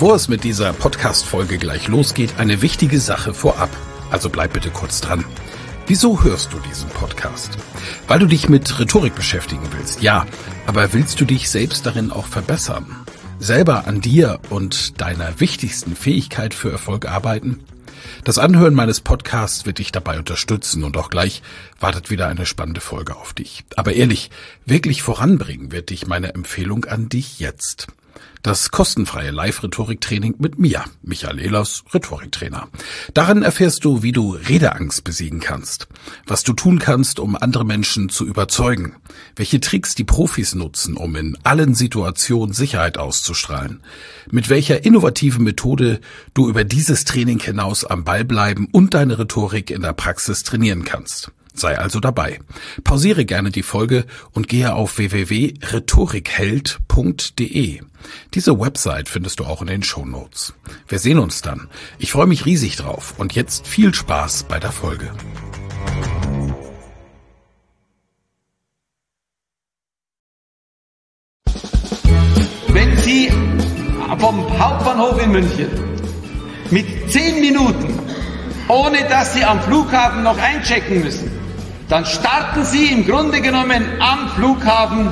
Bevor es mit dieser Podcast-Folge gleich losgeht, eine wichtige Sache vorab. Also bleib bitte kurz dran. Wieso hörst du diesen Podcast? Weil du dich mit Rhetorik beschäftigen willst, ja. Aber willst du dich selbst darin auch verbessern? Selber an dir und deiner wichtigsten Fähigkeit für Erfolg arbeiten? Das Anhören meines Podcasts wird dich dabei unterstützen und auch gleich wartet wieder eine spannende Folge auf dich. Aber ehrlich, wirklich voranbringen wird dich meine Empfehlung an dich jetzt. Das kostenfreie Live-Rhetorik-Training mit mir, Michael Ehlers, Rhetoriktrainer. Darin erfährst du, wie du Redeangst besiegen kannst, was du tun kannst, um andere Menschen zu überzeugen, welche Tricks die Profis nutzen, um in allen Situationen Sicherheit auszustrahlen, mit welcher innovativen Methode du über dieses Training hinaus am Ball bleiben und deine Rhetorik in der Praxis trainieren kannst. Sei also dabei. Pausiere gerne die Folge und gehe auf www.rhetorikheld.de. Diese Website findest du auch in den Shownotes. Wir sehen uns dann. Ich freue mich riesig drauf und jetzt viel Spaß bei der Folge. Wenn Sie vom Hauptbahnhof in München mit 10 Minuten, ohne dass Sie am Flughafen noch einchecken müssen, dann starten Sie im Grunde genommen am Flughafen,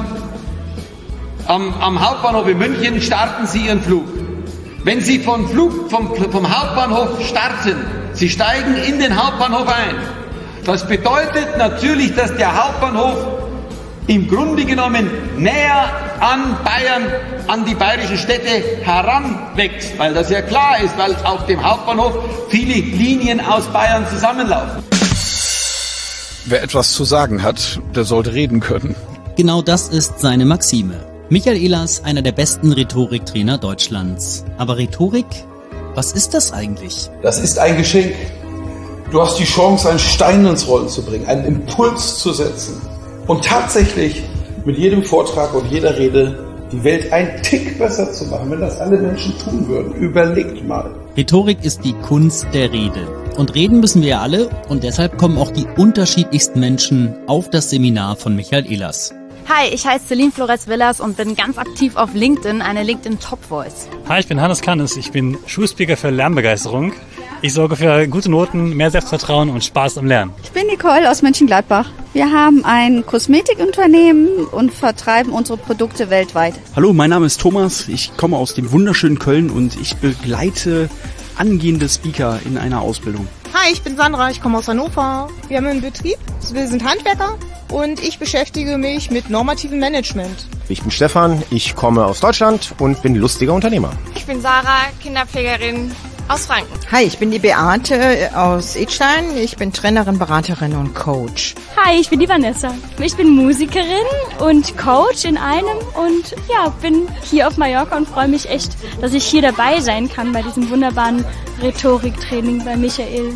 am Hauptbahnhof in München, starten Sie Ihren Flug. Wenn Sie vom Hauptbahnhof starten, Sie steigen in den Hauptbahnhof ein. Das bedeutet natürlich, dass der Hauptbahnhof im Grunde genommen näher an Bayern, an die bayerischen Städte heranwächst, weil das ja klar ist, weil auf dem Hauptbahnhof viele Linien aus Bayern zusammenlaufen. Wer etwas zu sagen hat, der sollte reden können. Genau das ist seine Maxime. Michael Ehlers, einer der besten Rhetoriktrainer Deutschlands. Aber Rhetorik, was ist das eigentlich? Das ist ein Geschenk. Du hast die Chance, einen Stein ins Rollen zu bringen, einen Impuls zu setzen und tatsächlich mit jedem Vortrag und jeder Rede die Welt einen Tick besser zu machen, wenn das alle Menschen tun würden. Überlegt mal. Rhetorik ist die Kunst der Rede. Und reden müssen wir ja alle und deshalb kommen auch die unterschiedlichsten Menschen auf das Seminar von Michael Ehlers. Hi, ich heiße Celine Flores-Villas und bin ganz aktiv auf LinkedIn, eine LinkedIn Top Voice. Hi, ich bin Hannes Kannes, ich bin Schulspeaker für Lernbegeisterung. Ich sorge für gute Noten, mehr Selbstvertrauen und Spaß am Lernen. Ich bin Nicole aus Mönchengladbach. Wir haben ein Kosmetikunternehmen und vertreiben unsere Produkte weltweit. Hallo, mein Name ist Thomas, ich komme aus dem wunderschönen Köln und ich begleite angehende Speaker in einer Ausbildung. Hi, ich bin Sandra, ich komme aus Hannover. Wir haben einen Betrieb, wir sind Handwerker und ich beschäftige mich mit normativem Management. Ich bin Stefan, ich komme aus Deutschland und bin lustiger Unternehmer. Ich bin Sarah, Kinderpflegerin aus Franken. Hi, ich bin die Beate aus Idstein. Ich bin Trainerin, Beraterin und Coach. Hi, ich bin die Vanessa. Ich bin Musikerin und Coach in einem und bin hier auf Mallorca und freue mich echt, dass ich hier dabei sein kann bei diesem wunderbaren Rhetoriktraining bei Michael.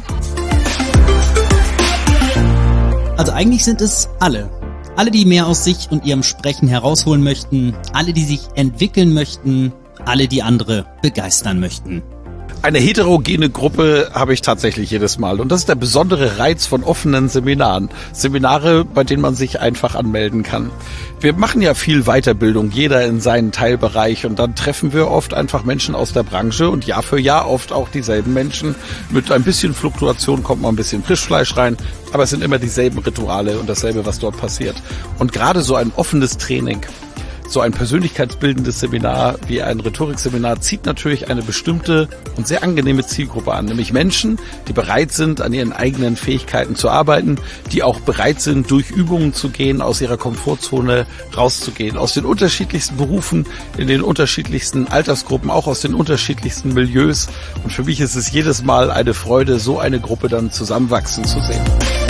Also eigentlich sind es alle. Alle, die mehr aus sich und ihrem Sprechen herausholen möchten, alle, die sich entwickeln möchten, alle, die andere begeistern möchten. Eine heterogene Gruppe habe ich tatsächlich jedes Mal. Und das ist der besondere Reiz von offenen Seminaren. Seminare, bei denen man sich einfach anmelden kann. Wir machen ja viel Weiterbildung, jeder in seinen Teilbereich. Und dann treffen wir oft einfach Menschen aus der Branche und Jahr für Jahr oft auch dieselben Menschen. Mit ein bisschen Fluktuation kommt mal ein bisschen Frischfleisch rein. Aber es sind immer dieselben Rituale und dasselbe, was dort passiert. Und gerade so ein offenes Training, so ein persönlichkeitsbildendes Seminar wie ein Rhetorikseminar zieht natürlich eine bestimmte und sehr angenehme Zielgruppe an, nämlich Menschen, die bereit sind, an ihren eigenen Fähigkeiten zu arbeiten, die auch bereit sind, durch Übungen zu gehen, aus ihrer Komfortzone rauszugehen, aus den unterschiedlichsten Berufen, in den unterschiedlichsten Altersgruppen, auch aus den unterschiedlichsten Milieus. Und für mich ist es jedes Mal eine Freude, so eine Gruppe dann zusammenwachsen zu sehen.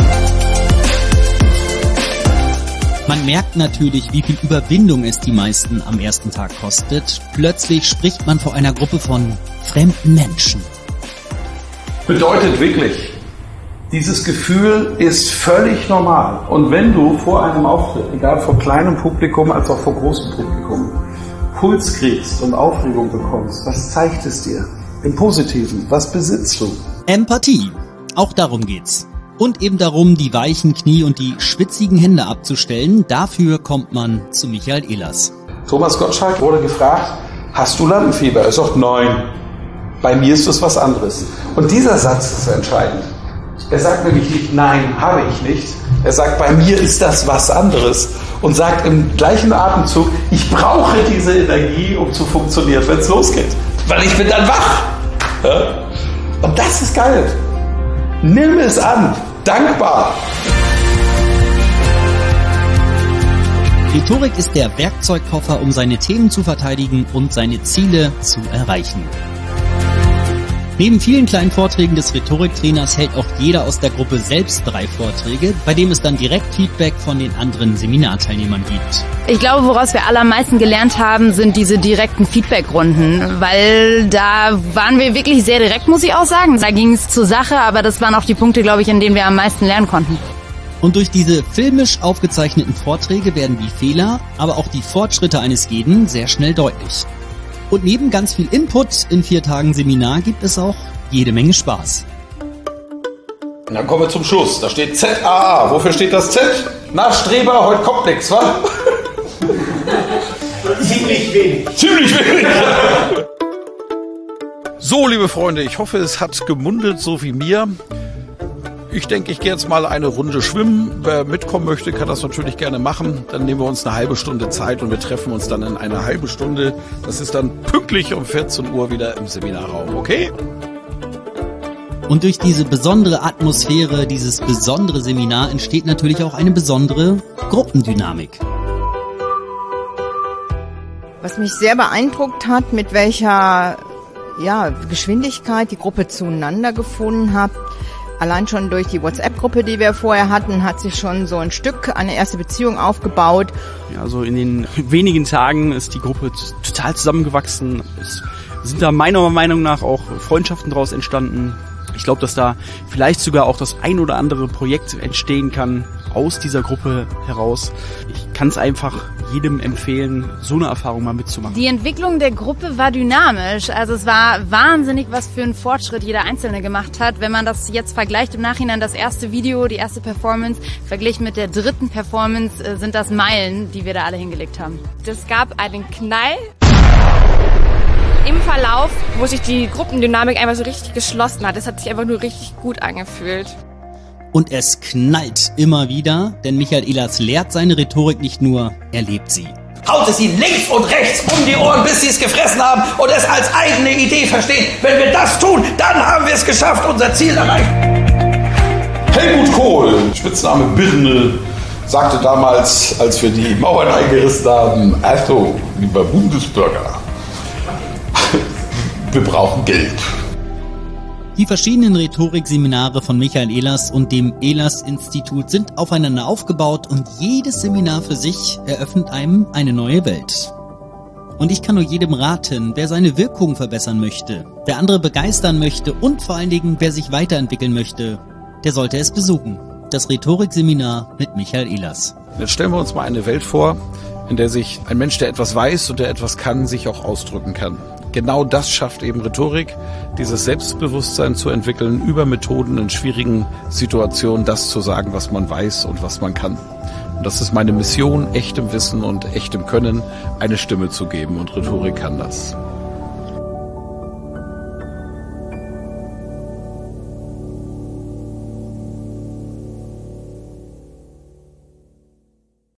Man merkt natürlich, wie viel Überwindung es die meisten am ersten Tag kostet. Plötzlich spricht man vor einer Gruppe von fremden Menschen. Bedeutet wirklich, dieses Gefühl ist völlig normal. Und wenn du vor einem Auftritt, egal vor kleinem Publikum als auch vor großem Publikum, Puls kriegst und Aufregung bekommst, was zeigt es dir? Im Positiven, was besitzt du? Empathie, auch darum geht's. Und eben darum, die weichen Knie und die schwitzigen Hände abzustellen. Dafür kommt man zu Michael Ehlers. Thomas Gottschalk wurde gefragt, hast du Lampenfieber? Er sagt, nein, bei mir ist es was anderes. Und dieser Satz ist entscheidend. Er sagt nämlich nicht, nein, habe ich nicht. Er sagt, bei mir ist das was anderes. Und sagt im gleichen Atemzug, ich brauche diese Energie, um zu funktionieren, wenn es losgeht. Weil ich bin dann wach. Ja? Und das ist geil. Nimm es an. Dankbar. Rhetorik ist der Werkzeugkoffer, um seine Themen zu verteidigen und seine Ziele zu erreichen. Neben vielen kleinen Vorträgen des Rhetoriktrainers hält auch jeder aus der Gruppe selbst 3 Vorträge, bei dem es dann direkt Feedback von den anderen Seminarteilnehmern gibt. Ich glaube, woraus wir alle am meisten gelernt haben, sind diese direkten Feedbackrunden, weil da waren wir wirklich sehr direkt, muss ich auch sagen. Da ging es zur Sache, aber das waren auch die Punkte, glaube ich, in denen wir am meisten lernen konnten. Und durch diese filmisch aufgezeichneten Vorträge werden die Fehler, aber auch die Fortschritte eines jeden sehr schnell deutlich. Und neben ganz viel Input in 4 Tagen Seminar gibt es auch jede Menge Spaß. Und dann kommen wir zum Schluss. Da steht ZAA. Wofür steht das Z? Na, Streber, heute kommt nix, wa? Ziemlich wenig. Ziemlich wenig. So, liebe Freunde, ich hoffe, es hat gemundet, so wie mir. Ich denke, ich gehe jetzt mal eine Runde schwimmen. Wer mitkommen möchte, kann das natürlich gerne machen. Dann nehmen wir uns eine halbe Stunde Zeit und wir treffen uns dann in einer halben Stunde. Das ist dann pünktlich um 14 Uhr wieder im Seminarraum, okay? Und durch diese besondere Atmosphäre, dieses besondere Seminar entsteht natürlich auch eine besondere Gruppendynamik. Was mich sehr beeindruckt hat, mit welcher Geschwindigkeit die Gruppe zueinander gefunden hat. Allein schon durch die WhatsApp-Gruppe, die wir vorher hatten, hat sich schon so ein Stück eine erste Beziehung aufgebaut. Ja, also in den wenigen Tagen ist die Gruppe total zusammengewachsen. Es sind da meiner Meinung nach auch Freundschaften daraus entstanden. Ich glaube, dass da vielleicht sogar auch das ein oder andere Projekt entstehen kann aus dieser Gruppe heraus. Ich kann es einfach jedem empfehlen, so eine Erfahrung mal mitzumachen. Die Entwicklung der Gruppe war dynamisch. Also es war wahnsinnig, was für einen Fortschritt jeder Einzelne gemacht hat. Wenn man das jetzt vergleicht im Nachhinein, das erste Video, die erste Performance, verglichen mit der 3. Performance, sind das Meilen, die wir da alle hingelegt haben. Es gab einen Knall im Verlauf, wo sich die Gruppendynamik einfach so richtig geschlossen hat. Es hat sich einfach nur richtig gut angefühlt. Und es knallt immer wieder, denn Michael Ehlers lehrt seine Rhetorik nicht nur, er lebt sie. Haut es ihnen links und rechts um die Ohren, bis sie es gefressen haben und es als eigene Idee verstehen. Wenn wir das tun, dann haben wir es geschafft, unser Ziel erreicht. Helmut Kohl, Spitzname Birne, sagte damals, als wir die Mauern eingerissen haben, also, lieber Bundesbürger, wir brauchen Geld. Die verschiedenen Rhetorikseminare von Michael Ehlers und dem Ehlers-Institut sind aufeinander aufgebaut und jedes Seminar für sich eröffnet einem eine neue Welt. Und ich kann nur jedem raten, wer seine Wirkung verbessern möchte, wer andere begeistern möchte und vor allen Dingen, wer sich weiterentwickeln möchte, der sollte es besuchen. Das Rhetorikseminar mit Michael Ehlers. Jetzt stellen wir uns mal eine Welt vor, in der sich ein Mensch, der etwas weiß und der etwas kann, sich auch ausdrücken kann. Genau das schafft eben Rhetorik, dieses Selbstbewusstsein zu entwickeln, über Methoden in schwierigen Situationen das zu sagen, was man weiß und was man kann. Und das ist meine Mission, echtem Wissen und echtem Können eine Stimme zu geben, und Rhetorik kann das.